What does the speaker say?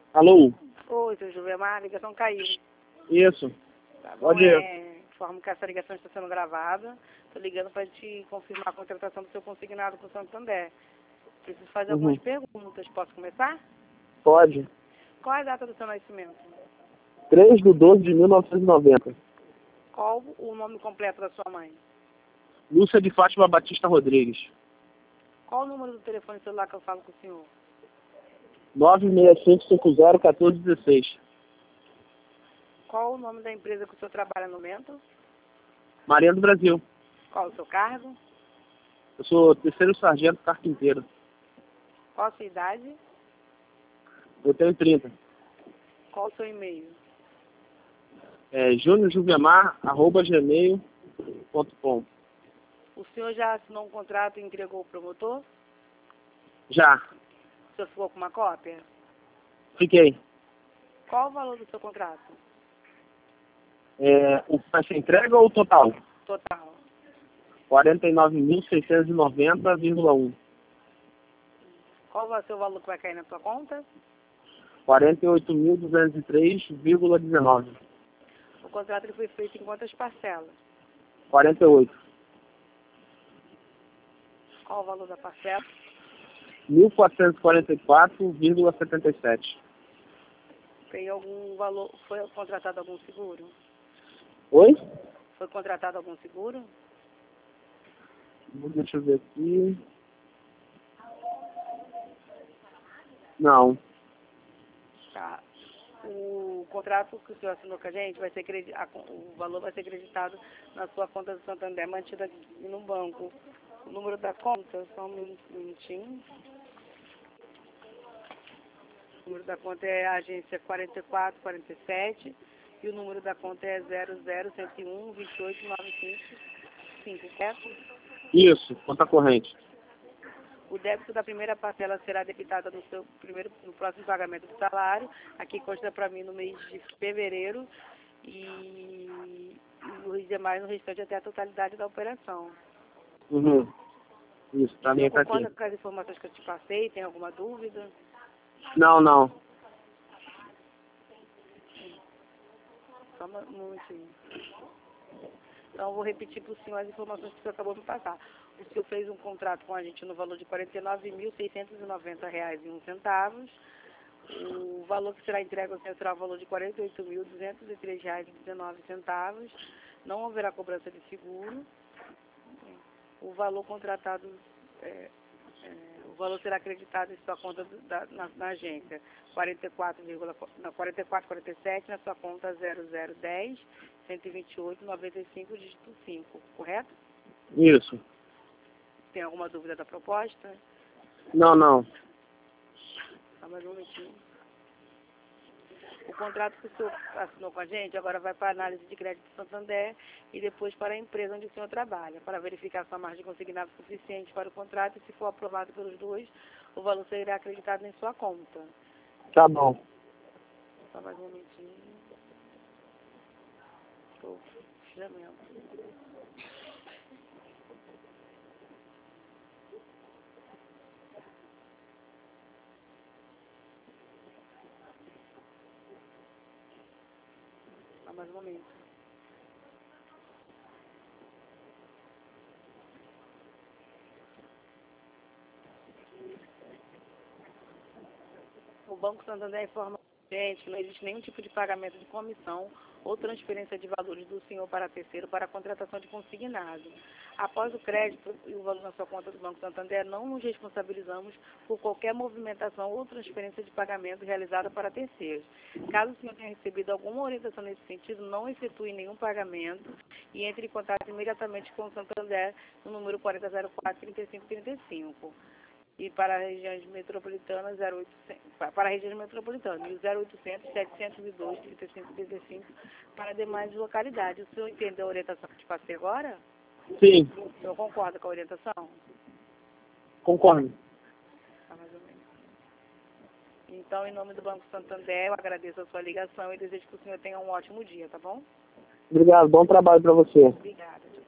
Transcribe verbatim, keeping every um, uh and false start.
Alô? Oi, seu Juvemar, a ligação caiu. Isso. Tá bom? Pode ir. É, informo que essa ligação está sendo gravada. Estou ligando para te confirmar a contratação do seu consignado com o Santander. Preciso fazer Uhum. algumas perguntas. Posso começar? Pode. Qual é a data do seu nascimento? três de doze de mil novecentos e noventa. Qual o nome completo da sua mãe? Lúcia de Fátima Batista Rodrigues. Qual o número do telefone celular que eu falo com o senhor? nove seis cinco cinco zero um quatro um seis. Qual o nome da empresa que o senhor trabalha no momento? Marinha do Brasil. Qual o seu cargo? Eu sou terceiro sargento carpinteiro. Qual a sua idade? Eu tenho trinta. Qual o seu e-mail? É juniorjuvemar arroba gmail ponto com. O senhor já assinou um contrato e entregou o promotor? Já. O senhor ficou com uma cópia? Fiquei. Qual o valor do seu contrato? É, o essa entrega ou o total? Total. quarenta e nove mil seiscentos e noventa vírgula um. Qual vai ser o valor que vai cair na sua conta? quarenta e oito mil duzentos e três vírgula dezenove. O contrato ele foi feito em quantas parcelas? quarenta e oito. Qual o valor da parcela? mil quatrocentos e quarenta e quatro vírgula setenta e sete. Tem algum valor? Foi contratado algum seguro? Oi? Foi contratado algum seguro? Deixa eu ver aqui. Não. Tá. O contrato que o senhor assinou com a gente, vai ser credi- a con- o valor vai ser acreditado na sua conta do Santander, mantida no banco. O número da conta, só um min- minutinho. O número da conta é a agência quatro quatro quatro sete e o número da conta é zero zero um um um dois oito nove cinco cinco, certo? Isso, conta corrente. O débito da primeira parcela será debitado no seu primeiro, no próximo pagamento do salário. Aqui consta para mim no mês de fevereiro e, e os demais no restante até a totalidade da operação. Uhum. Isso, O pra senhor mim tá aqui. concorda com as informações que eu te passei? Tem alguma dúvida? Não, não. Só um momentinho. Então, eu vou repetir para o senhor as informações que o senhor acabou de me passar. O senhor fez um contrato com a gente no valor de quarenta e nove mil seiscentos e noventa reais e um centavos. O valor que será entregue ao senhor será o valor de quarenta e oito mil duzentos e três reais e dezenove centavos. Não haverá cobrança de seguro. O valor contratado, é, é, o valor será acreditado em sua conta do- da, na, na agência quarenta e quatro, na quarenta e quatro quarenta e sete, na sua conta zero zero um zero, cento e vinte e oito, noventa e cinco, dígito cinco, correto? Isso. Tem alguma dúvida da proposta? Não, não. Só mais um minutinho. O contrato que o senhor assinou com a gente agora vai para a análise de crédito do Santander e depois para a empresa onde o senhor trabalha, para verificar se a margem consignada é suficiente para o contrato e, se for aprovado pelos dois, o valor será acreditado em sua conta. Tá bom. Só mais um momentinho. Estou chamando. Só mais um momento. O Banco Santander informa a gente que não existe nenhum tipo de pagamento de comissão ou transferência de valores do senhor para terceiro para a contratação de consignado. Após o crédito e o valor na sua conta do Banco Santander, não nos responsabilizamos por qualquer movimentação ou transferência de pagamento realizada para terceiros. Caso o senhor tenha recebido alguma orientação nesse sentido, não efetue nenhum pagamento e entre em contato imediatamente com o Santander no número quarenta zero quatro, trinta e cinco trinta e cinco. E para a região metropolitana, zero oitocentos, para a região metropolitana, e o zero oitocentos, setecentos e dois, trinta e cinco trinta e cinco para demais localidades. O senhor entendeu a orientação que te passei agora? Sim, O senhor concorda com a orientação? concordo. Tá, mais ou menos. Então, em nome do Banco Santander, eu agradeço a sua ligação e desejo que o senhor tenha um ótimo dia, tá bom? Obrigado, bom trabalho pra você. Obrigada.